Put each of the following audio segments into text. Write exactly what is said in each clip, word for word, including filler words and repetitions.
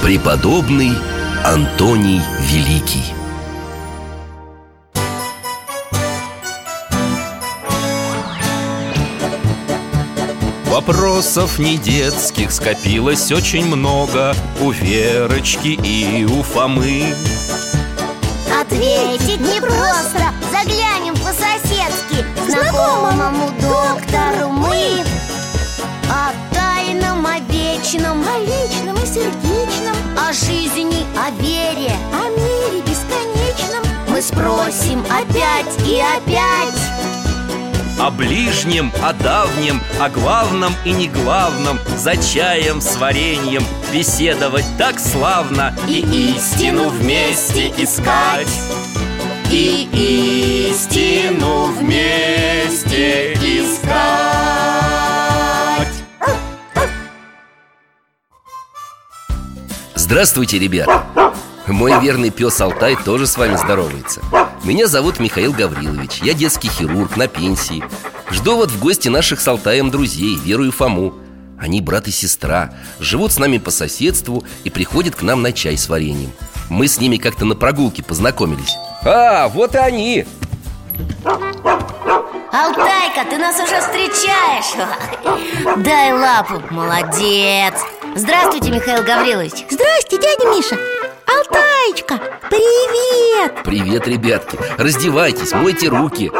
Преподобный Антоний Великий. Вопросов не детских скопилось очень много у Верочки и у Фомы. Ответить непросто, заглянем по-соседски знакомому доктору мы. О тайном, о вечном, о личном и сердечном, о жизни, о вере, о мире бесконечном мы спросим опять и опять. О ближнем, о давнем, о главном и неглавном, за чаем с вареньем беседовать так славно. И истину вместе искать, и истину вместе искать. Здравствуйте, ребята! Мой верный пес Алтай тоже с вами здоровается. Меня зовут Михаил Гаврилович. Я детский хирург на пенсии. Жду вот в гости наших с Алтаем друзей, Веру и Фому. Они брат и сестра, живут с нами по соседству и приходят к нам на чай с вареньем. Мы с ними как-то на прогулке познакомились. А, вот и они! Алтайка, ты нас уже встречаешь. Дай лапу, молодец. Здравствуйте, Михаил Гаврилович. Здрасте, дядя Миша. Алтаечка, привет! Привет, ребятки. Раздевайтесь, мойте руки.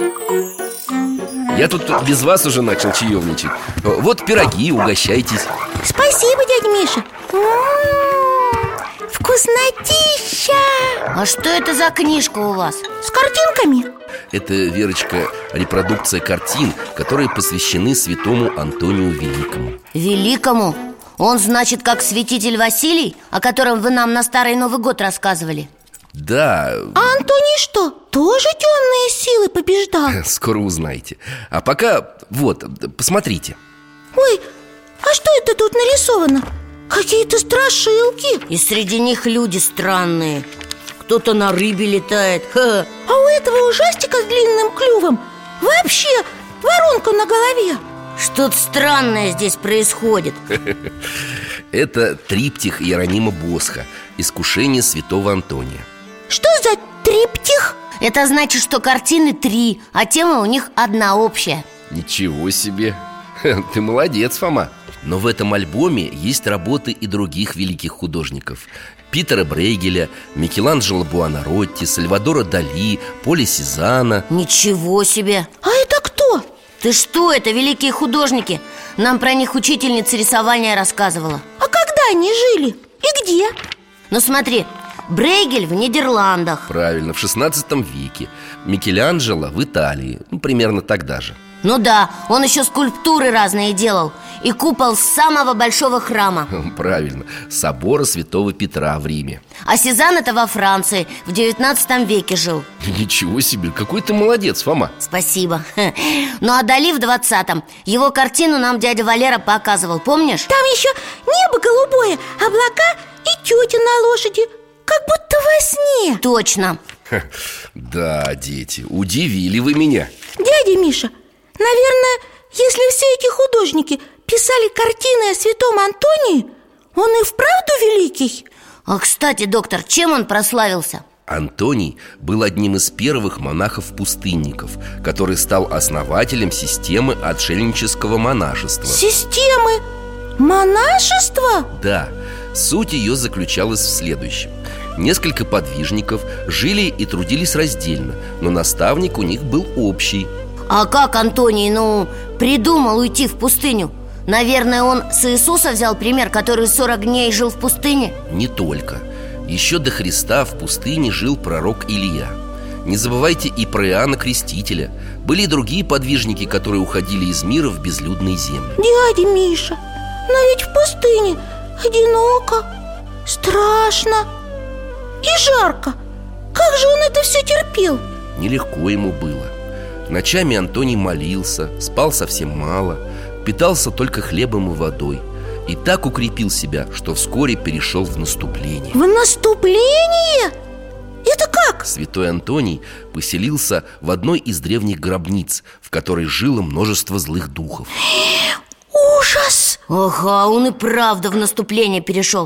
Я тут без вас уже начал чаевничать. Вот пироги, угощайтесь. Спасибо, дядя Миша. М-м-м, вкуснотища! А что это за книжка у вас? С картинками. Это, Верочка, репродукция картин, которые посвящены святому Антонию Великому. Великому? Он, значит, как святитель Василий, о котором вы нам на Старый Новый год рассказывали? Да. А Антоний что, тоже темные силы побеждал? Скоро узнаете. А пока, вот, посмотрите. Ой, а что это тут нарисовано? Какие-то страшилки. И среди них люди странные. Кто-то на рыбе летает. Ха. А у этого ужастика с длинным клювом вообще воронка на голове. Что-то странное здесь происходит. Это триптих Иеронима Босха «Искушение святого Антония». Что за триптих? Это значит, что картины три, а тема у них одна общая. Ничего себе! Ты молодец, Фома. Но в этом альбоме есть работы и других великих художников: Питера Брейгеля, Микеланджело Буонаротти, Сальвадора Дали, Поля Сезанна. Ничего себе! А это кто? Ты что, это великие художники. Нам про них учительница рисования рассказывала. А когда они жили? И где? Ну смотри, Брейгель в Нидерландах. Правильно, в шестнадцатом веке. Микеланджело в Италии, ну, примерно тогда же. Ну да, он еще скульптуры разные делал. И купол самого большого храма. Правильно, собора Святого Петра в Риме. А Сезанн это во Франции, в девятнадцатом веке жил. Ничего себе, какой ты молодец, Фома. Спасибо. Ну а Дали в двадцатом. Его картину нам дядя Валера показывал, помнишь? Там еще небо голубое, облака и тетя на лошади, как будто во сне. Точно. Да, дети, удивили вы меня. Дядя Миша, наверное, если все эти художники писали картины о святом Антонии, он и вправду великий? А, кстати, доктор, чем он прославился? Антоний был одним из первых монахов-пустынников, который стал основателем системы отшельнического монашества. Системы монашества? Да, суть ее заключалась в следующем. Несколько подвижников жили и трудились раздельно, но наставник у них был общий. А как Антоний, ну, придумал уйти в пустыню? Наверное, он с Иисуса взял пример, который сорок дней жил в пустыне? Не только. Еще до Христа в пустыне жил пророк Илия. Не забывайте и про Иоанна Крестителя. Были и другие подвижники, которые уходили из мира в безлюдные земли. Дядя Миша, но ведь в пустыне одиноко, страшно и жарко. Как же он это все терпел? Нелегко ему было. Ночами Антоний молился, спал совсем мало, питался только хлебом и водой. И так укрепил себя, что вскоре перешел в наступление. В наступление? Это как? Святой Антоний поселился в одной из древних гробниц, в которой жило множество злых духов. Ужас! Ага, он и правда в наступление перешел.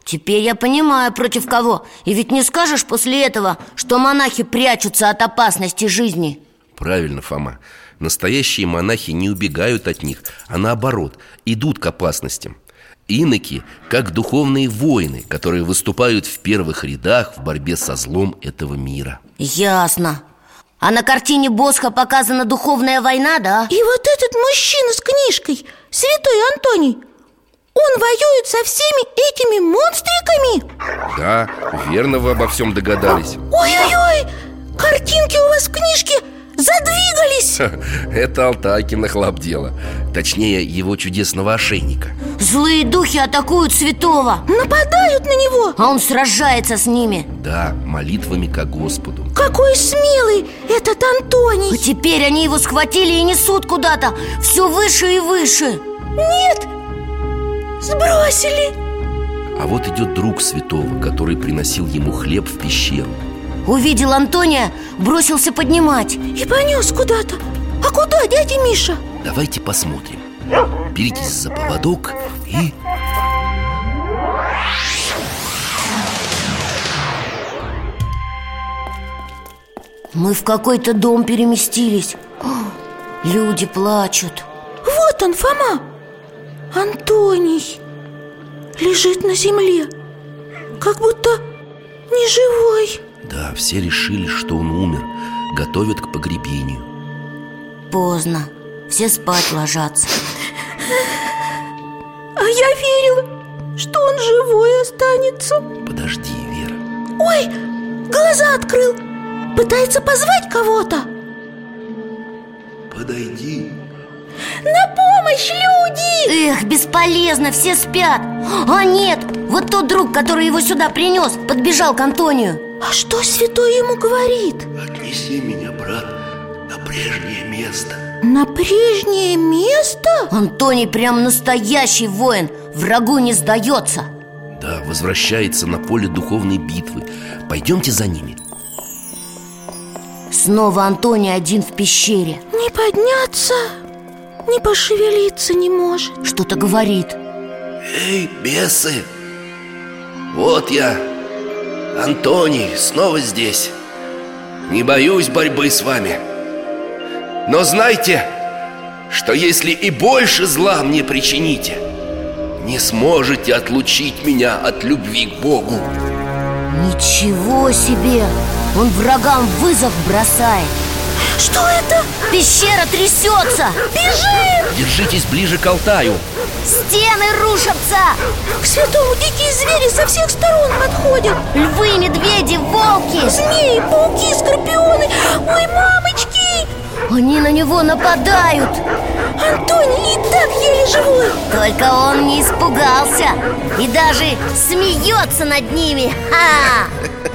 Теперь я понимаю, против кого. И ведь не скажешь после этого, что монахи прячутся от опасности жизни. Правильно, Фома. Настоящие монахи не убегают от них, а наоборот, идут к опасностям. Иноки как духовные воины, которые выступают в первых рядах в борьбе со злом этого мира. Ясно. А на картине Босха показана духовная война, да? И вот этот мужчина с книжкой, святой Антоний, он воюет со всеми этими монстриками? Да, верно вы обо всем догадались. Ой-ой-ой, картинки у вас в книжке задвигались. Это Алтайкино хлопдело. Точнее, его чудесного ошейника. Злые духи атакуют святого, нападают на него, а он сражается с ними. Да, молитвами ко Господу. Какой смелый этот Антоний. А теперь они его схватили и несут куда-то все выше и выше. Нет, сбросили. А вот идет друг святого, который приносил ему хлеб в пещеру. Увидел Антония, бросился поднимать и понес куда-то. А куда, дядя Миша? Давайте посмотрим. Беритесь за поводок и... Мы в какой-то дом переместились. О, люди плачут. Вот он, Фома. Антоний лежит на земле, как будто не живой. Да, все решили, что он умер. Готовят к погребению. Поздно, все спать ложатся. А я верила, что он живой останется. Подожди, Вера. Ой, глаза открыл. Пытается позвать кого-то. Подойди. На помощь, люди! Эх, бесполезно, все спят. А нет, вот тот друг, который его сюда принес, подбежал к Антонию. А что святой ему говорит? Отнеси меня, брат, на прежнее место. На прежнее место? Антоний прям настоящий воин, врагу не сдается. Да, возвращается на поле духовной битвы. Пойдемте за ними. Снова Антоний один в пещере. Не подняться, не пошевелиться не может. Что-то говорит. Эй, бесы! Вот я, Антоний, снова здесь. Не боюсь борьбы с вами. Но знайте, что если и больше зла мне причините, не сможете отлучить меня от любви к Богу. Ничего себе! Он врагам вызов бросает. Что это? Пещера трясется! Бежим! Держитесь ближе к Алтаю. Стены рушатся! К святому дикие звери со всех сторон подходят. Львы, медведи, волки, змеи, пауки, скорпионы. Ой, мамочки! Они на него нападают. Антоний и так еле живой. Только он не испугался и даже смеется над ними. Ха!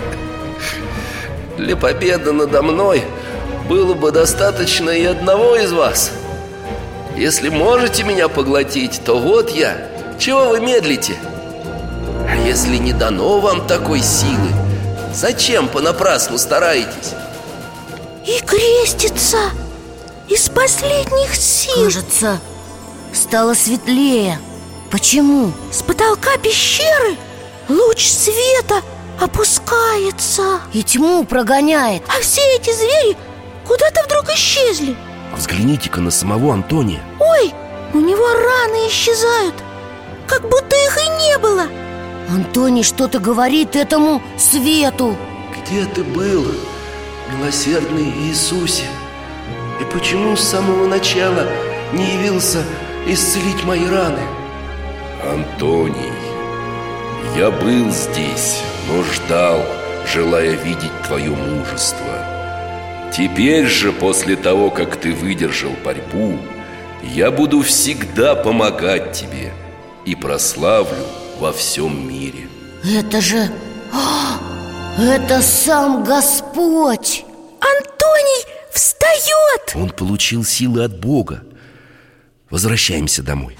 Для победы надо мной было бы достаточно и одного из вас. Если можете меня поглотить, то вот я. Чего вы медлите? А если не дано вам такой силы, зачем понапрасну стараетесь? И крестится из последних сил. Кажется, стало светлее. Почему? С потолка пещеры луч света опускается и тьму прогоняет. А все эти звери куда-то вдруг исчезли. Взгляните-ка на самого Антония. Ой, у него раны исчезают, как будто их и не было. Антоний что-то говорит этому свету. Где ты был, милосердный Иисусе? И почему с самого начала не явился исцелить мои раны? Антоний, я был здесь, но ждал, желая видеть твое мужество. Теперь же, после того, как ты выдержал борьбу, я буду всегда помогать тебе и прославлю во всем мире. Это же... О, это сам Господь! Антоний встает! Он получил силы от Бога. Возвращаемся домой.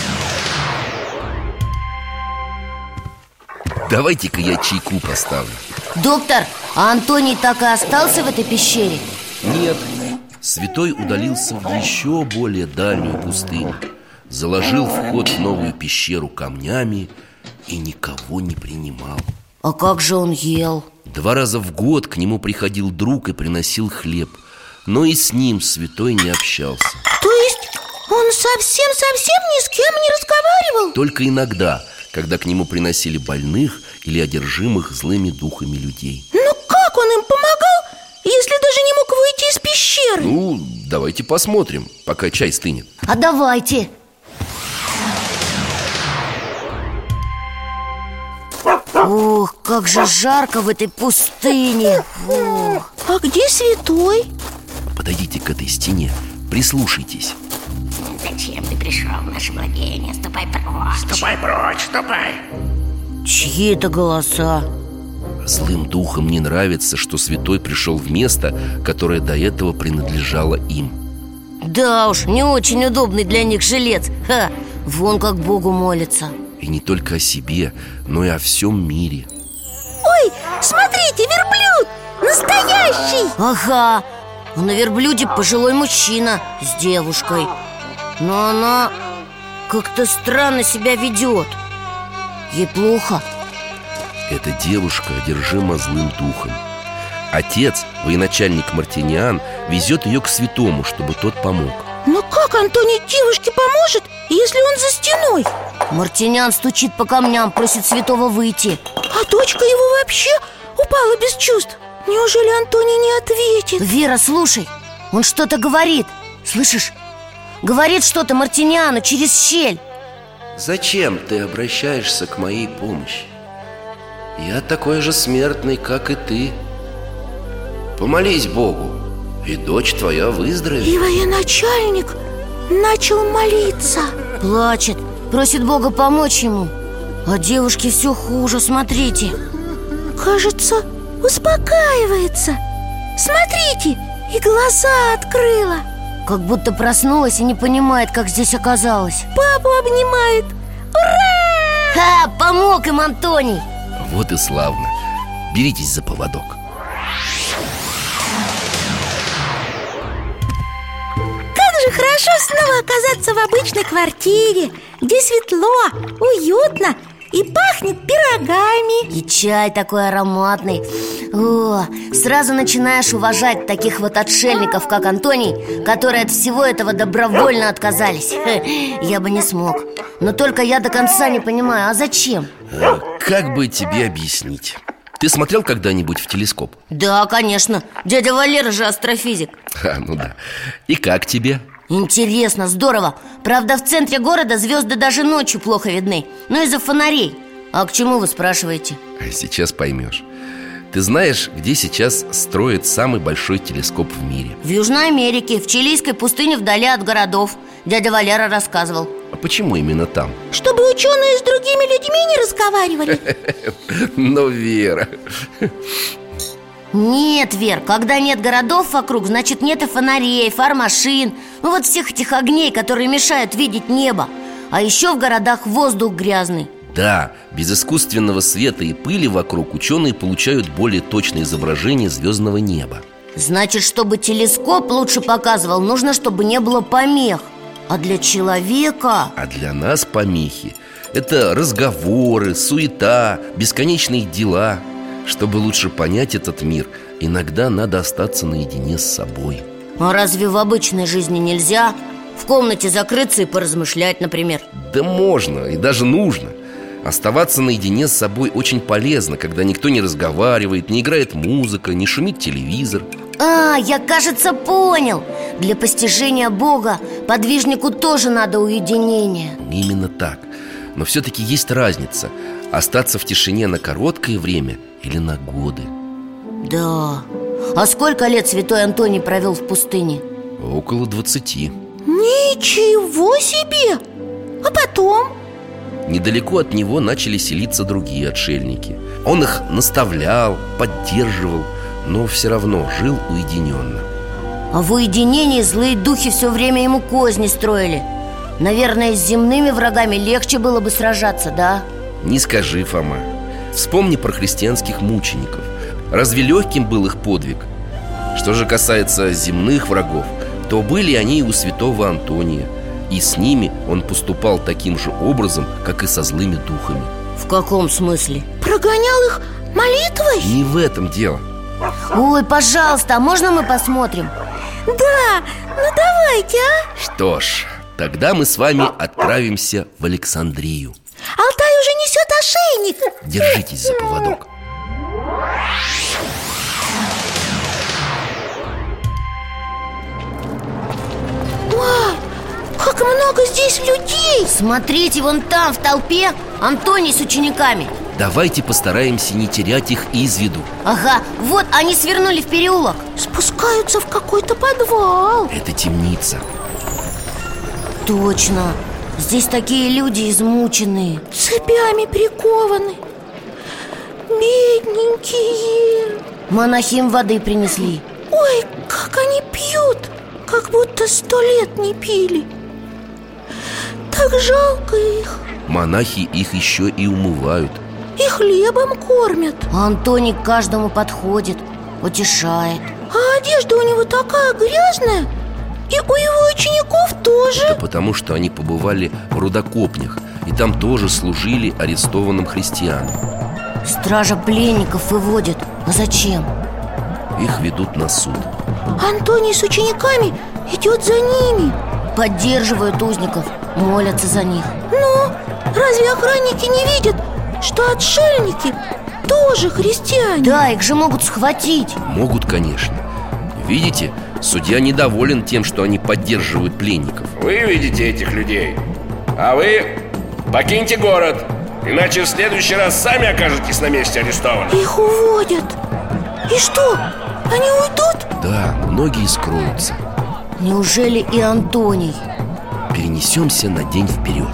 Давайте-ка я чайку поставлю. Доктор, а Антоний так и остался в этой пещере? Нет, святой удалился в еще более дальнюю пустыню, заложил вход в новую пещеру камнями и никого не принимал. А как же он ел? Два раза в год к нему приходил друг и приносил хлеб, но и с ним святой не общался. То есть он совсем-совсем ни с кем не разговаривал? Только иногда, когда к нему приносили больных или одержимых злыми духами людей. Ну как он им помогал, если даже не мог выйти из пещеры? Ну, давайте посмотрим, пока чай стынет. А давайте. Ох, как же жарко в этой пустыне. Ох. А где святой? Подойдите к этой стене, прислушайтесь. Зачем ты пришел в наше владение? Ступай прочь. Ступай прочь, ступай. Чьи это голоса? Злым духам не нравится, что святой пришел в место, которое до этого принадлежало им. Да уж, не очень удобный для них жилец. Ха, вон как Богу молится. И не только о себе, но и о всем мире. Ой, смотрите, верблюд! Настоящий! Ага, а на верблюде пожилой мужчина с девушкой. Но она как-то странно себя ведет. Ей плохо. Эта девушка одержима злым духом. Отец, военачальник Мартиниан, везет ее к святому, чтобы тот помог. Но как Антоний девушке поможет, если он за стеной? Мартиниан стучит по камням, просит святого выйти. А дочка его вообще упала без чувств. Неужели Антоний не ответит? Вера, слушай, он что-то говорит. Слышишь? Говорит что-то Мартиниану через щель. Зачем ты обращаешься к моей помощи? Я такой же смертный, как и ты. Помолись Богу, и дочь твоя выздоровеет. И военачальник начал молиться. Плачет, просит Бога помочь ему. А девушке все хуже, смотрите. Кажется, успокаивается. Смотрите, и глаза открыла. Как будто проснулась и не понимает, как здесь оказалась. Папу обнимает. Ура! Ха, помог им Антоний. Вот и славно. Беритесь за поводок. Как же хорошо снова оказаться в обычной квартире, где светло, уютно и пахнет пирогами. И чай такой ароматный. О, сразу начинаешь уважать таких вот отшельников, как Антоний, которые от всего этого добровольно отказались. Хе, я бы не смог. Но только я до конца не понимаю, а зачем? А, как бы тебе объяснить? Ты смотрел когда-нибудь в телескоп? Да, конечно. Дядя Валера же астрофизик. А, ну да. И как тебе? Интересно, здорово. Правда, в центре города звезды даже ночью плохо видны. Но из-за фонарей. А к чему вы спрашиваете? Сейчас поймешь. Ты знаешь, где сейчас строят самый большой телескоп в мире? В Южной Америке, в чилийской пустыне вдали от городов. Дядя Валера рассказывал. А почему именно там? Чтобы ученые с другими людьми не разговаривали. Ну, Вера. Нет, Вер, когда нет городов вокруг, значит нет и фонарей, фар машин. Ну вот всех этих огней, которые мешают видеть небо. А еще в городах воздух грязный. Да, без искусственного света и пыли вокруг ученые получают более точное изображение звездного неба. Значит, чтобы телескоп лучше показывал, нужно, чтобы не было помех. А для человека... А для нас помехи – это разговоры, суета, бесконечные дела. Чтобы лучше понять этот мир, иногда надо остаться наедине с собой. А разве в обычной жизни нельзя? В комнате закрыться и поразмышлять, например? Да можно и даже нужно. Оставаться наедине с собой очень полезно, когда никто не разговаривает, не играет музыка, не шумит телевизор. А, я, кажется, понял. Для постижения Бога подвижнику тоже надо уединение. Именно так. Но все-таки есть разница: остаться в тишине на короткое время или на годы. Да. А сколько лет святой Антоний провел в пустыне? Около двадцати. Ничего себе! А потом? Недалеко от него начали селиться другие отшельники. Он их наставлял, поддерживал, но все равно жил уединенно. А в уединении злые духи все время ему козни строили. Наверное, с земными врагами легче было бы сражаться, да? Не скажи, Фома. Вспомни про христианских мучеников. Разве легким был их подвиг? Что же касается земных врагов, то были они и у святого Антония. И с ними он поступал таким же образом, как и со злыми духами. В каком смысле? Прогонял их молитвой? Не в этом дело. Ой, пожалуйста, а можно мы посмотрим? Да, ну давайте, а? Что ж, тогда мы с вами отправимся в Александрию. Алтай уже несет ошейник. Держитесь за поводок. Ой, как много здесь людей! Смотрите, вон там, в толпе, Антоний с учениками. Давайте постараемся не терять их из виду. Ага, вот они свернули в переулок. Спускаются в какой-то подвал. Это темница. Точно, здесь такие люди измученные. Цепями прикованы. Бедненькие. Монахи им воды принесли. Ой, как они пьют, как будто сто лет не пили. Так жалко их. Монахи их еще и умывают. И хлебом кормят. А Антоний к каждому подходит, утешает. А одежда у него такая грязная. И у его учеников тоже. Это потому, что они побывали в рудокопнях, и там тоже служили арестованным христианам. Стража пленников выводит. А зачем? Их ведут на суд. Антоний с учениками идет за ними. Поддерживают узников, молятся за них. Ну, разве охранники не видят, что отшельники тоже христиане? Да, их же могут схватить. Могут, конечно. Видите, судья недоволен тем, что они поддерживают пленников. Вы видите этих людей, а вы покиньте город, иначе в следующий раз сами окажетесь на месте арестованных. Их уводят. И что, они уйдут? Да, многие скроются. Неужели и Антоний? Перенесемся на день вперед.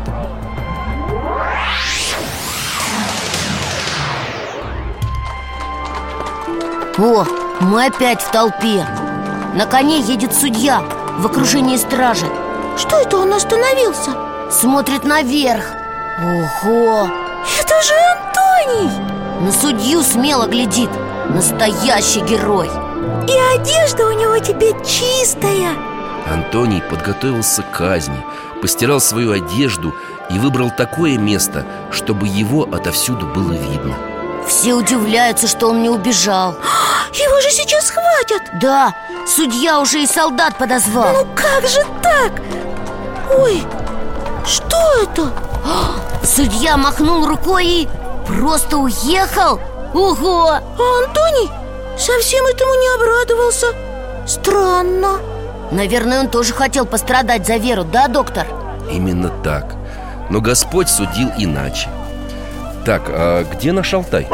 О, мы опять в толпе. На коне едет судья в окружении стражи. Что это он остановился? Смотрит наверх. Ого! Это же Антоний! На судью смело глядит. Настоящий герой. И одежда у него теперь чистая. Антоний подготовился к казни, постирал свою одежду и выбрал такое место, чтобы его отовсюду было видно. Все удивляются, что он не убежал. Его же сейчас схватят. Да, судья уже и солдат подозвал. Ну как же так? Ой, что это? Судья махнул рукой и просто уехал. Ого! А Антоний совсем этому не обрадовался. Странно. Наверное, он тоже хотел пострадать за веру, да, доктор? Именно так. Но Господь судил иначе. Так, а где наш Алтай?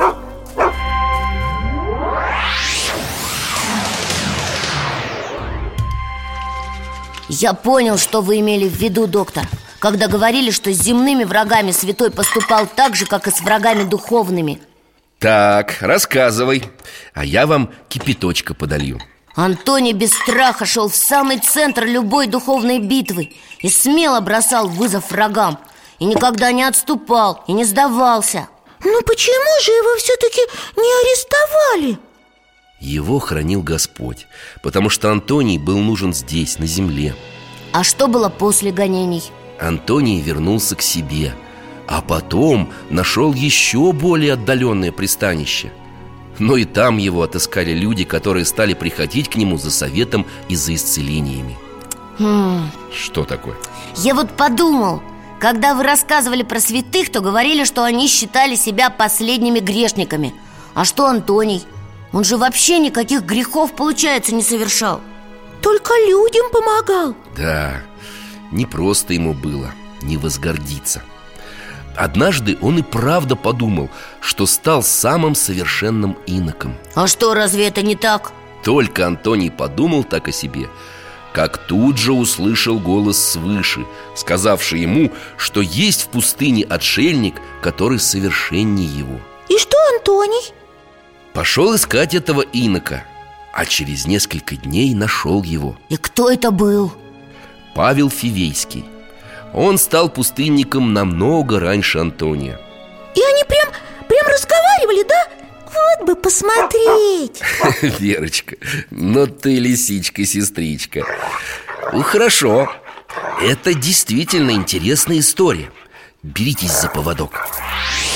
Я понял, что вы имели в виду, доктор, когда говорили, что с земными врагами святой поступал так же, как и с врагами духовными. Так, рассказывай, а я вам кипяточка подолью. Антоний без страха шел в самый центр любой духовной битвы и смело бросал вызов врагам. И никогда не отступал и не сдавался. Ну почему же его все-таки не арестовали? Его хранил Господь, потому что Антоний был нужен здесь, на земле. А что было после гонений? Антоний вернулся к себе, а потом нашел еще более отдаленное пристанище. Но и там его отыскали люди, которые стали приходить к нему за советом и за исцелениями. Хм. Что такое? Я вот подумал, когда вы рассказывали про святых, то говорили, что они считали себя последними грешниками. А что Антоний? Он же вообще никаких грехов, получается, не совершал. Только людям помогал. Да, не просто ему было не возгордиться. Однажды он и правда подумал, что стал самым совершенным иноком. А что, разве это не так? Только Антоний подумал так о себе, как тут же услышал голос свыше, сказавший ему, что есть в пустыне отшельник, который совершеннее его. И что Антоний? Пошел искать этого инока, а через несколько дней нашел его. И кто это был? Павел Фивейский. Он стал пустынником намного раньше Антония. И они прям, прям разговаривали, да? Вот бы посмотреть. Верочка, ну ты лисичка-сестричка. Ну, хорошо. Это действительно интересная история. Беритесь за поводок.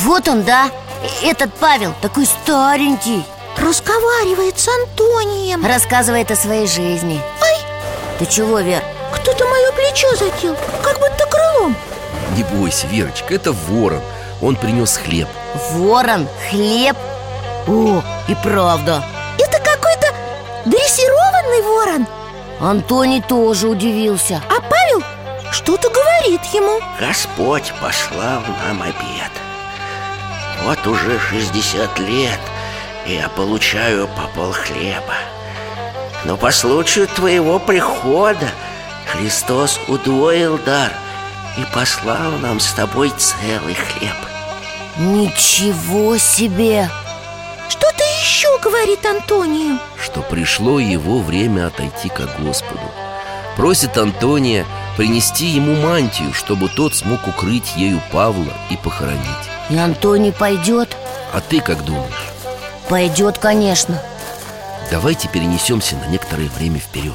Вот он, да, этот Павел, такой старенький. Разговаривает с Антонием. Рассказывает о своей жизни. Ай! Ты чего, Вер? Кто-то мое плечо задел, как будто крылом. Не бойся, Верочка, это ворон. Он принес хлеб. Ворон? Хлеб? О, и правда. Это какой-то дрессированный ворон. Антоний тоже удивился. А Павел что-то говорит ему. Господь послал нам обед. Вот уже шестьдесят лет я получаю по полхлеба. Но по случаю твоего прихода Христос удвоил дар и послал нам с тобой целый хлеб. Ничего себе! Что-то еще говорит Антонию. Что пришло его время отойти ко Господу. Просит Антония принести ему мантию, чтобы тот смог укрыть ею Павла и похоронить. И Антоний пойдет? А ты как думаешь? Пойдет, конечно. Давайте перенесемся на некоторое время вперед.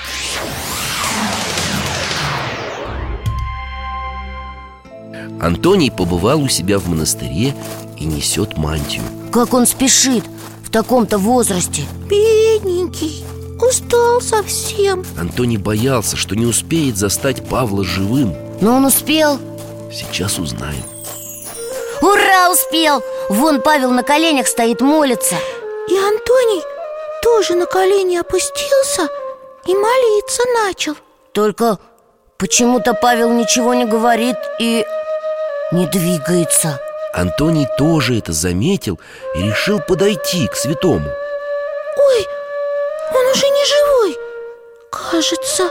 Антоний побывал у себя в монастыре и несет мантию. Как он спешит в таком-то возрасте. Бедненький, устал совсем. Антоний боялся, что не успеет застать Павла живым. Но он успел. Сейчас узнаем. Ура, успел! Вон Павел на коленях стоит, молится. И Антоний тоже на колени опустился и молиться начал. Только почему-то Павел ничего не говорит и не двигается. Антоний тоже это заметил и решил подойти к святому. Ой, он уже не живой, кажется.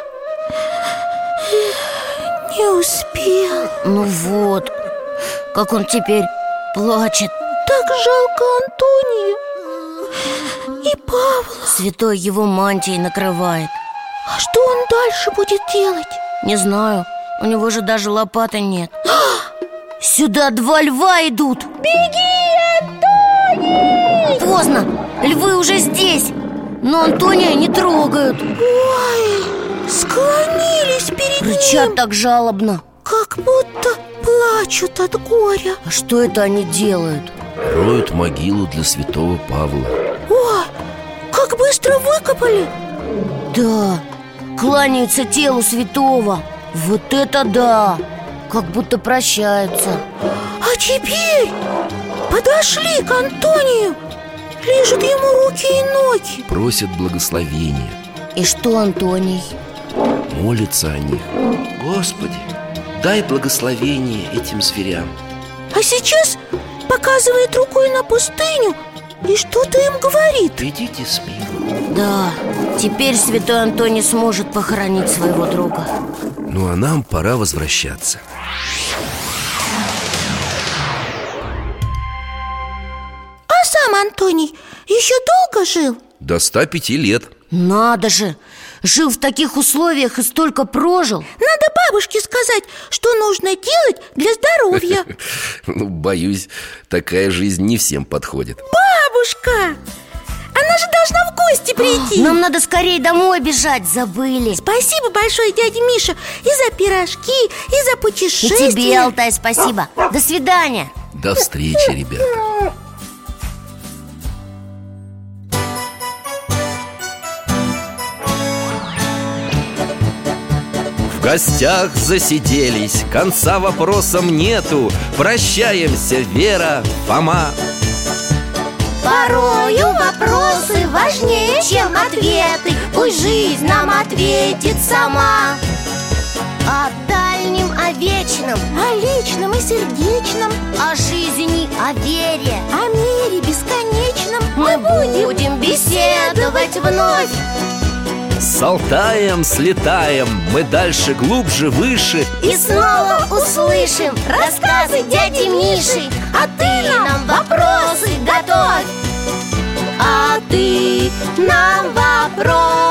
Не успел. Ну вот, как он теперь плачет. Так жалко Антония и Павла. Святой его мантией накрывает. А что он дальше будет делать? Не знаю, у него же даже лопаты нет. Сюда два льва идут. Беги, Антоний! Поздно, львы уже здесь. Но Антония не трогают. Ой, склонились перед Рычат ним. так жалобно. Как будто плачут от горя. А что это они делают? Роют могилу для святого Павла. О, как быстро выкопали. Да, кланяются телу святого. Вот это да! Как будто прощаются. А теперь подошли к Антонию, лижут ему руки и ноги. Просят благословения. И что Антоний? Молится о них. Господи, дай благословение этим зверям. А сейчас показывает рукой на пустыню и что-то им говорит. Идите с миром. Да, теперь святой Антоний сможет похоронить своего друга. Ну а нам пора возвращаться. А сам Антоний еще долго жил? До ста пяти лет. Надо же! Жил в таких условиях и столько прожил. Надо бабушке сказать, что нужно делать для здоровья. Ну, боюсь, такая жизнь не всем подходит. Бабушка! Она же должна в гости прийти. Нам надо скорее домой бежать, забыли. Спасибо большое, дядя Миша, и за пирожки, и за И путешествие. тебе, Алтай, спасибо. До свидания. До встречи, ребята. В гостях засиделись, конца вопросам нету. Прощаемся, Вера, Фома. Порою вопросы важнее, чем ответы. Пусть жизнь нам ответит сама. О дальнем, о вечном, О личном и сердечном, о жизни, о вере о мире бесконечном мы будем беседовать вновь. С Алтаем слетаем, мы дальше, глубже, выше. И снова услышим рассказы дяди Миши. А ты нам вопросы готовь. А ты нам вопросы